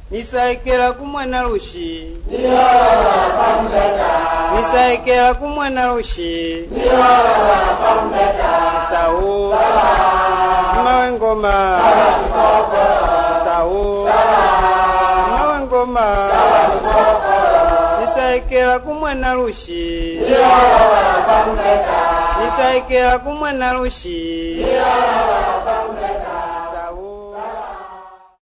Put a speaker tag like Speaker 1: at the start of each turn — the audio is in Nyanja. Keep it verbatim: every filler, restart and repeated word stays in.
Speaker 1: Nisaikela kumwana lushi
Speaker 2: Niyola pampeta
Speaker 1: Nisaikela kumwana lushi
Speaker 2: Niyola pampeta
Speaker 1: Sitawu
Speaker 2: Sala
Speaker 1: Mawe ngoma
Speaker 2: Sala sikokolo
Speaker 1: Sitawu
Speaker 2: Sala
Speaker 1: Mawe ngoma
Speaker 2: Sala sikokolo
Speaker 1: Nisaikela kumwana lushi
Speaker 2: Niyola pampeta
Speaker 1: Nisaikela kumwana lushi
Speaker 2: Niyola